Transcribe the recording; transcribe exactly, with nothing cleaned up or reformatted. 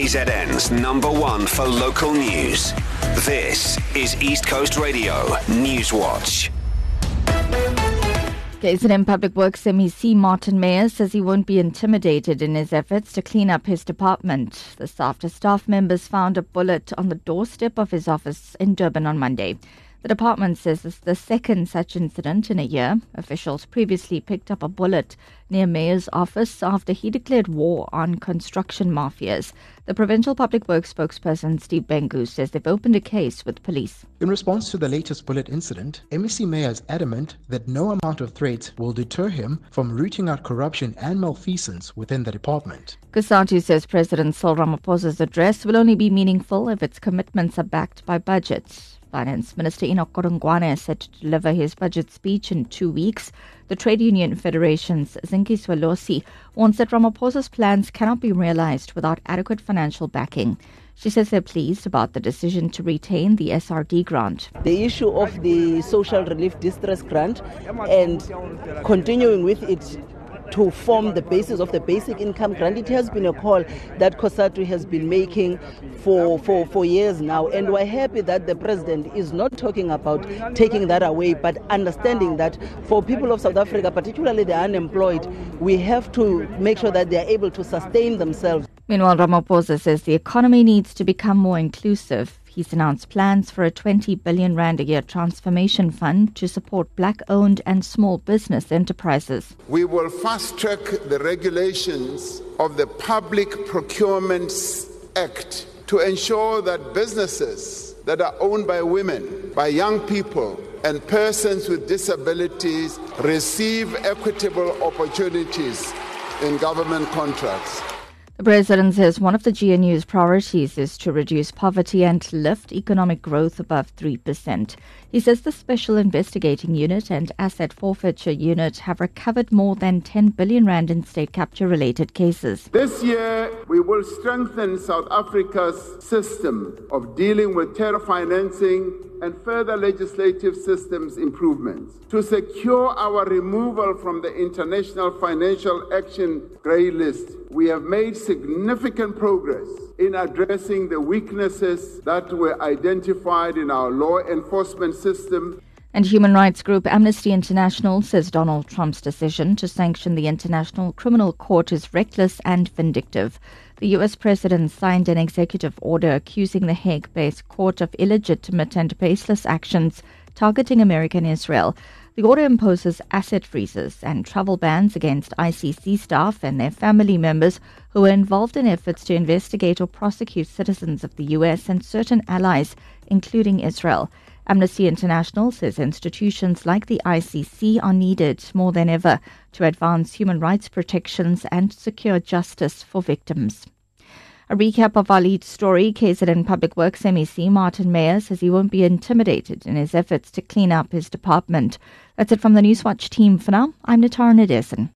Z N's number one for local news. This is East Coast Radio News Watch. K Z N Public Works M E C Martin Meyer says he won't be intimidated in his efforts to clean up his department. This after staff members found a bullet on the doorstep of his office in Durban on Monday. The department says this is the second such incident in a year. Officials previously picked up a bullet near Meyer's office after he declared war on construction mafias. The Provincial Public Works spokesperson Steve Bengu says they've opened a case with police. In response to the latest bullet incident, M E C Meyer is adamant that no amount of threats will deter him from rooting out corruption and malfeasance within the department. Kusatu says President Cyril Ramaphosa's address will only be meaningful if its commitments are backed by budgets. Finance Minister Enoch Godongwana is set to deliver his budget speech in two weeks. The Trade Union Federation's Zinki Swalosi warns that Ramaphosa's plans cannot be realized without adequate financial backing. She says they're pleased about the decision to retain the S R D grant. The issue of the Social Relief Distress Grant and continuing with it to form the basis of the basic income grant. It has been a call that COSATU has been making for, for, for years now, and we're happy that the president is not talking about taking that away, but understanding that for people of South Africa, particularly the unemployed, we have to make sure that they are able to sustain themselves. Meanwhile, Ramaphosa says the economy needs to become more inclusive. He's announced plans for a twenty billion rand a year transformation fund to support black-owned and small business enterprises. We will fast-track the regulations of the Public Procurement Act to ensure that businesses that are owned by women, by young people, and persons with disabilities receive equitable opportunities in government contracts. The president says one of the G N U's priorities is to reduce poverty and lift economic growth above three percent. He says the Special Investigating Unit and Asset Forfeiture Unit have recovered more than ten billion rand in state capture-related cases. This year, we will strengthen South Africa's system of dealing with terror financing and further legislative systems improvements. To secure our removal from the International Financial Action Grey List, we have made significant progress in addressing the weaknesses that were identified in our law enforcement system. And human rights group Amnesty International says Donald Trump's decision to sanction the International Criminal Court is reckless and vindictive. The U S president signed an executive order accusing the Hague-based court of illegitimate and baseless actions targeting America and Israel. The order imposes asset freezes and travel bans against I C C staff and their family members who were involved in efforts to investigate or prosecute citizens of the U S and certain allies, including Israel. Amnesty International says institutions like the I C C are needed more than ever to advance human rights protections and secure justice for victims. A recap of our lead story. K Z N Public Works M E C Martin Meyer says he won't be intimidated in his efforts to clean up his department. That's it from the Newswatch team for now. I'm Natara Nadesan.